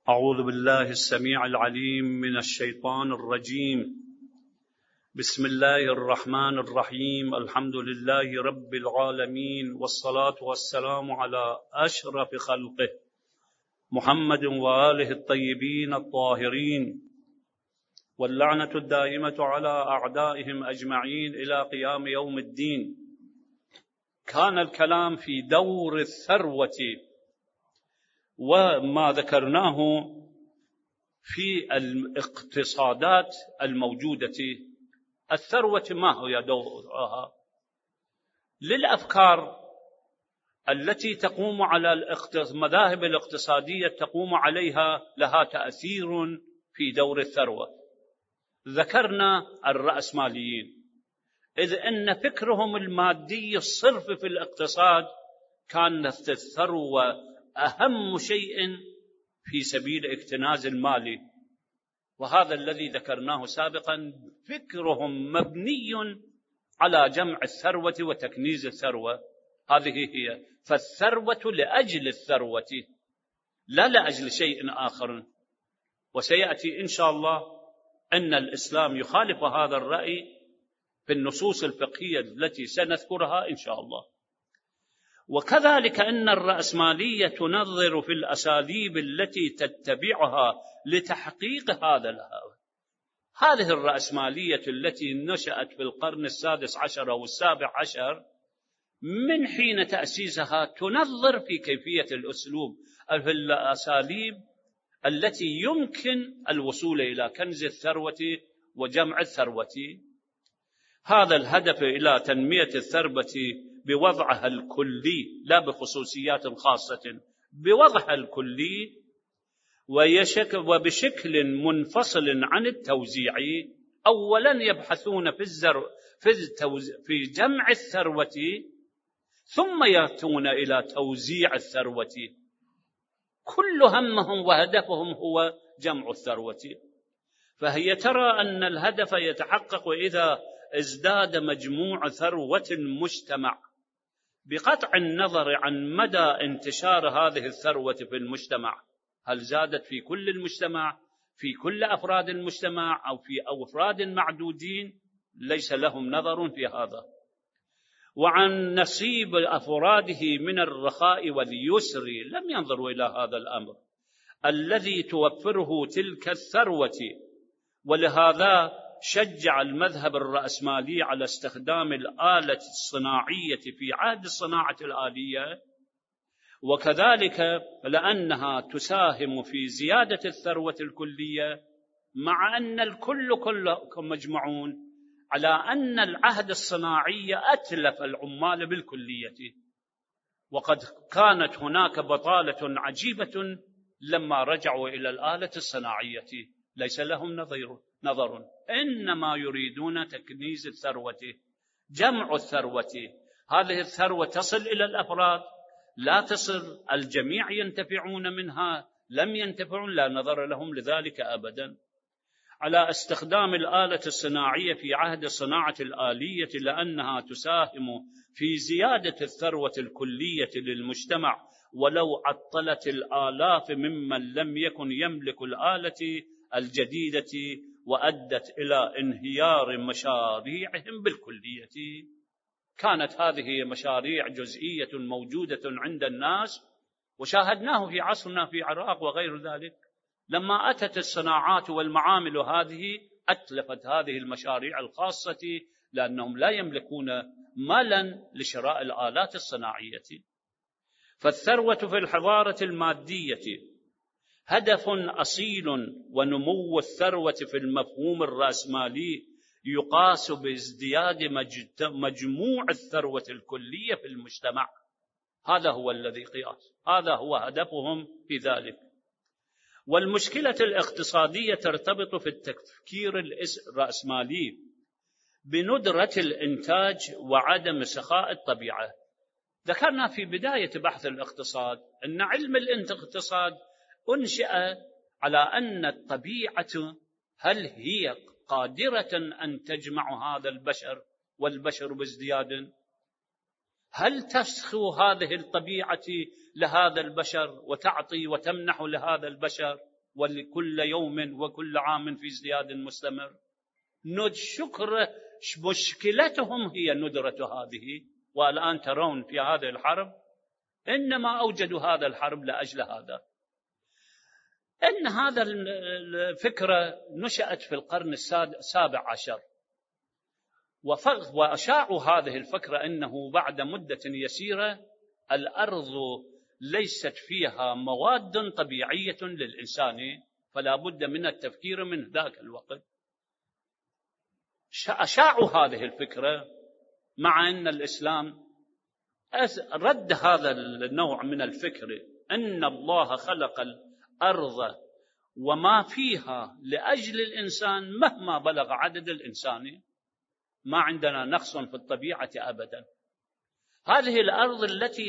أعوذ بالله السميع العليم من الشيطان الرجيم. بسم الله الرحمن الرحيم. الحمد لله رب العالمين، والصلاة والسلام على أشرف خلقه محمد وآله الطيبين الطاهرين، واللعنة الدائمة على أعدائهم أجمعين إلى قيام يوم الدين. كان الكلام في دور الثروة وما ذكرناه في الاقتصادات الموجودة. الثروة ما هي دورها؟ للأفكار التي تقوم على المذاهب الاقتصادية تقوم عليها لها تأثير في دور الثروة. ذكرنا الرأسماليين، إذ أن فكرهم المادي الصرف في الاقتصاد كانت الثروة أهم شيء في سبيل اكتناز المال، وهذا الذي ذكرناه سابقا. فكرهم مبني على جمع الثروة وتكنيز الثروة، هذه هي. فالثروة لأجل الثروة لا لأجل شيء آخر. وسيأتي إن شاء الله أن الإسلام يخالف هذا الرأي في النصوص الفقهية التي سنذكرها إن شاء الله. وكذلك أن الرأسمالية تنظر في الأساليب التي تتبعها لتحقيق هذا الهدف. هذه الرأسمالية التي نشأت في القرن السادس عشر أو السابع عشر، من حين تأسيسها تنظر في كيفية الأسلوب، في الأساليب التي يمكن الوصول إلى كنز الثروة وجمع الثروة. هذا الهدف إلى تنمية الثروة بوضعها الكلي، لا بخصوصيات خاصة، بوضعها الكلي وبشكل منفصل عن التوزيع. أولا يبحثون في جمع الثروة، ثم يأتون إلى توزيع الثروة. كل همهم وهدفهم هو جمع الثروة. فهي ترى أن الهدف يتحقق إذا ازداد مجموع ثروة المجتمع، بقطع النظر عن مدى انتشار هذه الثروة في المجتمع. هل زادت في كل المجتمع، في كل أفراد المجتمع، أو في أفراد معدودين؟ ليس لهم نظر في هذا. وعن نصيب أفراده من الرخاء واليسر لم ينظروا إلى هذا الأمر الذي توفره تلك الثروة. ولهذا شجع المذهب الرأسمالي على استخدام الآلة الصناعية في عهد الصناعة الآلية، وكذلك لأنها تساهم في زيادة الثروة الكلية، مع أن الكل كلكم مجمعون على أن العهد الصناعي أتلف العمال بالكلية. وقد كانت هناك بطالة عجيبة لما رجعوا إلى الآلة الصناعية. ليس لهم نظر، إنما يريدون تكنيز الثروة، جمع الثروة. هذه الثروة تصل إلى الأفراد، لا تصل الجميع ينتفعون منها، لم ينتفعون، لا نظر لهم لذلك أبدا. على استخدام الآلة الصناعية في عهد الصناعة الآلية لأنها تساهم في زيادة الثروة الكلية للمجتمع، ولو عطلت الآلاف ممن لم يكن يملك الآلة الجديدة، وأدت إلى انهيار مشاريعهم بالكلية. كانت هذه مشاريع جزئية موجودة عند الناس، وشاهدناه في عصرنا في العراق وغير ذلك. لما أتت الصناعات والمعامل هذه أتلفت هذه المشاريع الخاصة، لأنهم لا يملكون مالا لشراء الآلات الصناعية. فالثروة في الحضارة المادية هدف أصيل، ونمو الثروة في المفهوم الرأسمالي يقاس بازدياد مجموع الثروة الكلية في المجتمع. هذا هو الذي قياس، هذا هو هدفهم في ذلك. والمشكلة الاقتصادية ترتبط في التفكير الرأسمالي بندرة الإنتاج وعدم سخاء الطبيعة. ذكرنا في بداية بحث الاقتصاد أن علم الاقتصاد أنشأ على أن الطبيعة هل هي قادرة أن تجمع هذا البشر والبشر بازدياد؟ هل تسخو هذه الطبيعة لهذا البشر وتعطي وتمنح لهذا البشر؟ وكل يوم وكل عام في ازدياد مستمر. مشكلتهم هي ندرة هذه. والآن ترون في هذه الحرب إنما أوجدوا هذا الحرب لأجل هذا، إن هذا الفكرة نشأت في القرن السابع عشر، وأشاعوا هذه الفكرة أنه بعد مدة يسيرة الأرض ليست فيها مواد طبيعية للإنسان، فلا بد من التفكير من ذاك الوقت. أشاعوا هذه الفكرة، مع أن الإسلام رد هذا النوع من الفكر، أن الله خلق الأرض وما فيها لأجل الإنسان مهما بلغ عدد الإنسان، ما عندنا نقص في الطبيعة أبدا. هذه الأرض التي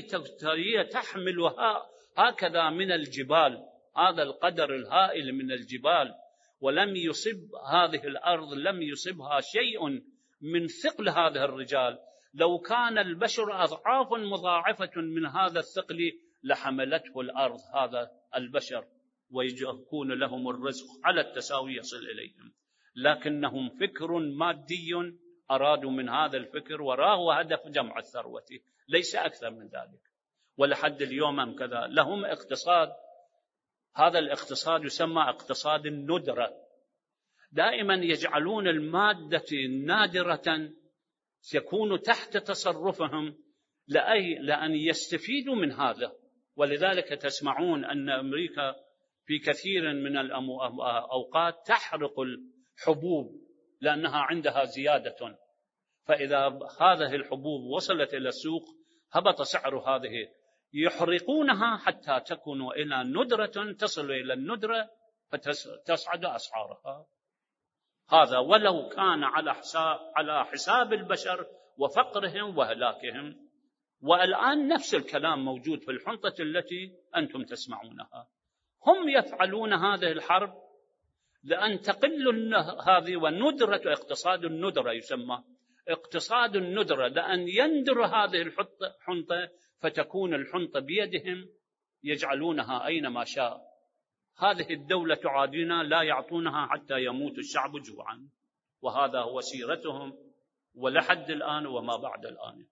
تحملها هكذا من الجبال، هذا القدر الهائل من الجبال، ولم يصب هذه الأرض لم يصبها شيء من ثقل هذه الرجال. لو كان البشر أضعاف مضاعفة من هذا الثقل لحملته الأرض هذا البشر، ويكون لهم الرزق على التساوي يصل إليهم. لكنهم فكر مادي أرادوا من هذا الفكر وراه هدف جمع الثروة، ليس أكثر من ذلك. ولحد اليوم كذا لهم اقتصاد، هذا الاقتصاد يسمى اقتصاد الندرة. دائما يجعلون المادة نادرة يكون تحت تصرفهم لأن يستفيدوا من هذا. ولذلك تسمعون أن أمريكا في كثير من الأوقات تحرق الحبوب لأنها عندها زيادة، فإذا هذه الحبوب وصلت إلى السوق هبط سعر هذه، يحرقونها حتى تكون إلى ندرة تصل إلى الندرة فتصعد أسعارها. هذا ولو كان على حساب البشر وفقرهم وهلاكهم. والآن نفس الكلام موجود في الحنطة التي أنتم تسمعونها. هم يفعلون هذه الحرب لأن تقل هذه، وندرة اقتصاد الندرة يسمى اقتصاد الندرة، لأن يندر هذه الحنطة فتكون الحنطة بيدهم يجعلونها أينما شاء. هذه الدولة تعادينا لا يعطونها حتى يموت الشعب جوعا، وهذا هو سيرتهم ولحد الآن وما بعد الآن.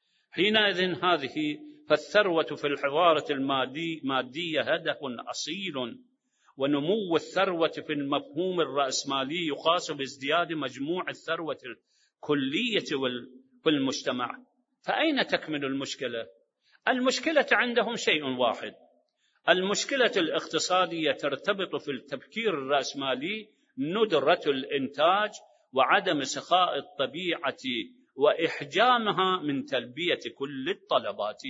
حينئذ فالثروة في الحضارة المادية هدف أصيل، ونمو الثروة في المفهوم الرأسمالي يقاس بازدياد مجموع الثروة الكلية في المجتمع. فأين تكمن المشكلة؟ المشكلة عندهم شيء واحد، المشكلة الاقتصادية ترتبط في التفكير الرأسمالي ندرة الإنتاج وعدم سخاء الطبيعة وإحجامها من تلبية كل الطلبات.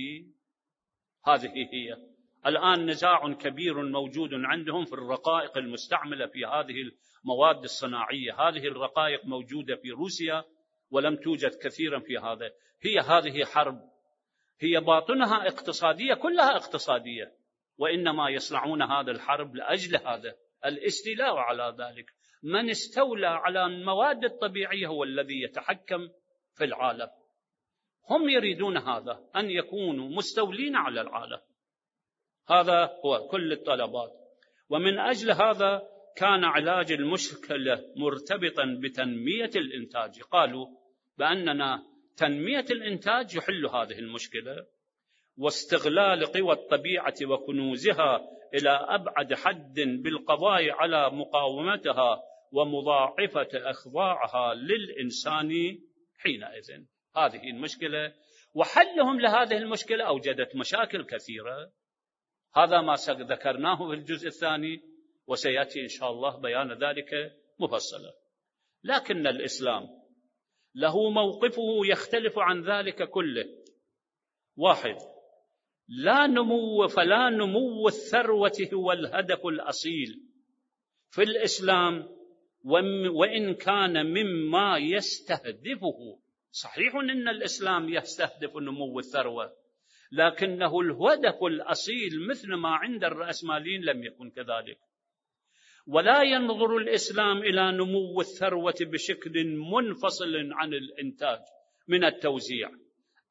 هذه هي الآن نزاع كبير موجود عندهم في الرقائق المستعملة في هذه المواد الصناعية. هذه الرقائق موجودة في روسيا ولم توجد كثيرا في هذا. هذه حرب، هي باطنها اقتصادية، كلها اقتصادية، وإنما يصنعون هذا الحرب لأجل هذا الاستيلاء على ذلك. من استولى على المواد الطبيعية هو الذي يتحكم في العالم. هم يريدون هذا، أن يكونوا مستولين على العالم. هذا هو كل الطلبات. ومن أجل هذا كان علاج المشكلة مرتبطا بتنمية الإنتاج. قالوا بأننا تنمية الإنتاج يحل هذه المشكلة، واستغلال قوى الطبيعة وكنوزها إلى أبعد حد بالقضاء على مقاومتها ومضاعفة أخضاعها للإنسان. حينئذ هذه المشكلة، وحلهم لهذه المشكلة أوجدت مشاكل كثيرة. هذا ما ذكرناه في الجزء الثاني، وسيأتي إن شاء الله بيان ذلك مفصلا. لكن الإسلام له موقفه يختلف عن ذلك كله. واحد، فلا نمو الثروة هو الهدف الأصيل في الإسلام، وإن كان مما يستهدفه. صحيح أن الإسلام يستهدف نمو الثروة، لكنه الهدف الأصيل مثل ما عند الرأسماليين لم يكن كذلك. ولا ينظر الإسلام إلى نمو الثروة بشكل منفصل عن الإنتاج من التوزيع.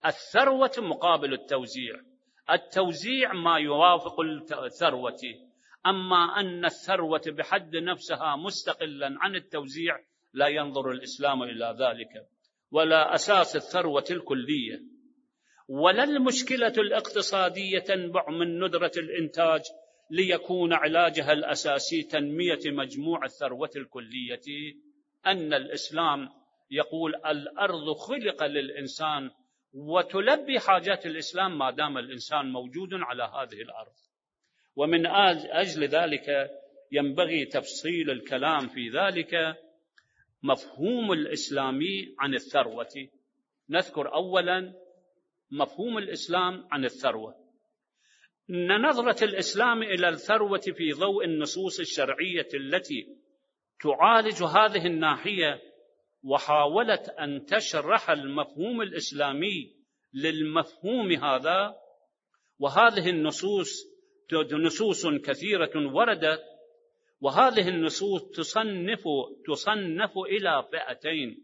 الثروة مقابل التوزيع، التوزيع ما يوافق الثروة. أما أن الثروة بحد نفسها مستقلا عن التوزيع لا ينظر الإسلام إلى ذلك، ولا أساس الثروة الكلية، ولا المشكلة الاقتصادية تنبع من ندرة الإنتاج ليكون علاجها الأساسي تنمية مجموع الثروة الكلية. أن الإسلام يقول الأرض خلق للإنسان وتلبي حاجات الإسلام ما دام الإنسان موجود على هذه الأرض. ومن أجل ذلك ينبغي تفصيل الكلام في ذلك. مفهوم الإسلامي عن الثروة، نذكر أولا مفهوم الإسلام عن الثروة. إن نظرة الإسلام إلى الثروة في ضوء النصوص الشرعية التي تعالج هذه الناحية، وحاولت أن تشرح المفهوم الإسلامي للمفهوم هذا. وهذه النصوص نصوص كثيرة وردت، وهذه النصوص تصنف إلى فئتين.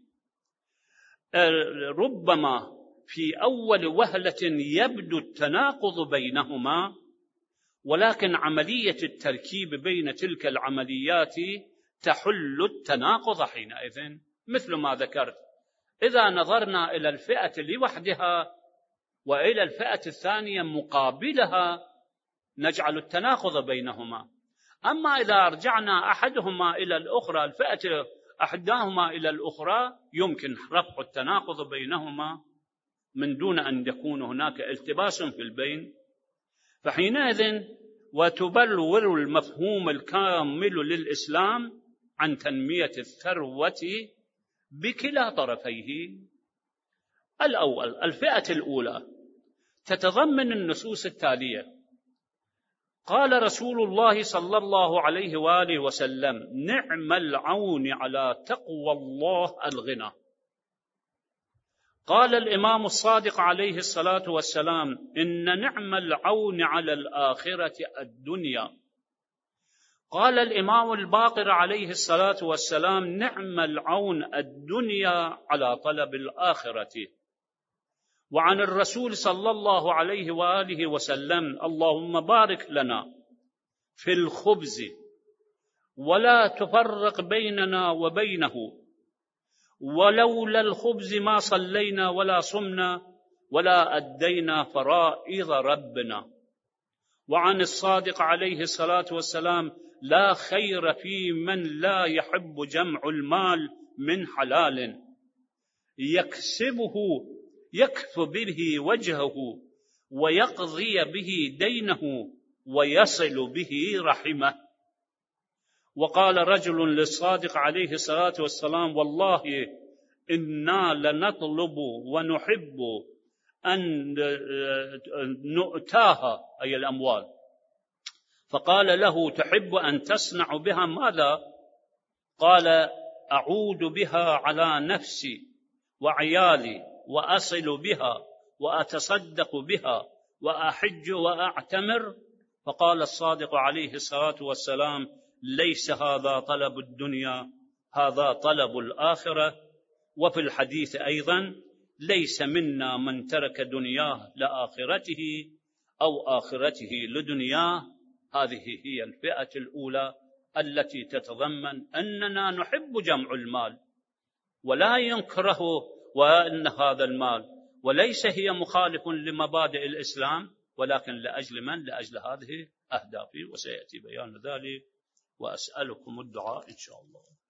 ربما في أول وهلة يبدو التناقض بينهما، ولكن عملية التركيب بين تلك العمليات تحل التناقض حينئذ. مثل ما ذكرت، إذا نظرنا إلى الفئة لوحدها وإلى الفئة الثانية مقابلها نجعل التناقض بينهما. أما إذا رجعنا أحدهما إلى الأخرى، الفئة أحداهما إلى الأخرى، يمكن رفع التناقض بينهما من دون أن يكون هناك التباس في البين. فحينئذ وتبلور المفهوم الكامل للإسلام عن تنمية الثروة بكلا طرفيه. الأول، الفئة الأولى تتضمن النصوص التالية: قال رسول الله صلى الله عليه وآله وسلم: نعم العون على تقوى الله الغنى. قال الإمام الصادق عليه الصلاة والسلام: إن نعم العون على الآخرة الدنيا. قال الإمام الباقر عليه الصلاة والسلام: نعم العون الدنيا على طلب الآخرة. وعن الرسول صلى الله عليه وآله وسلم: اللهم بارك لنا في الخبز ولا تفرق بيننا وبينه، ولولا الخبز ما صلينا ولا صمنا ولا أدينا فرائض ربنا. وعن الصادق عليه الصلاة والسلام: لا خير في من لا يحب جمع المال من حلال يكف به وجهه ويقضي به دينه ويصل به رحمه. وقال رجل للصادق عليه الصلاة والسلام: والله إنا لنطلب ونحب أن نؤتاها، أي الأموال. فقال له: تحب أن تصنع بها ماذا؟ قال: أعود بها على نفسي وعيالي، وأصل بها، وأتصدق بها، وأحج وأعتمر. فقال الصادق عليه الصلاة والسلام: ليس هذا طلب الدنيا، هذا طلب الآخرة. وفي الحديث أيضا: ليس منا من ترك دنياه لآخرته أو آخرته لدنياه. هذه هي الفئة الأولى التي تتضمن أننا نحب جمع المال ولا ينكره، وأن هذا المال وليس هي مخالف لمبادئ الإسلام، ولكن لأجل من؟ لأجل هذه أهدافه، وسيأتي بيان ذلك. وأسألكم الدعاء إن شاء الله.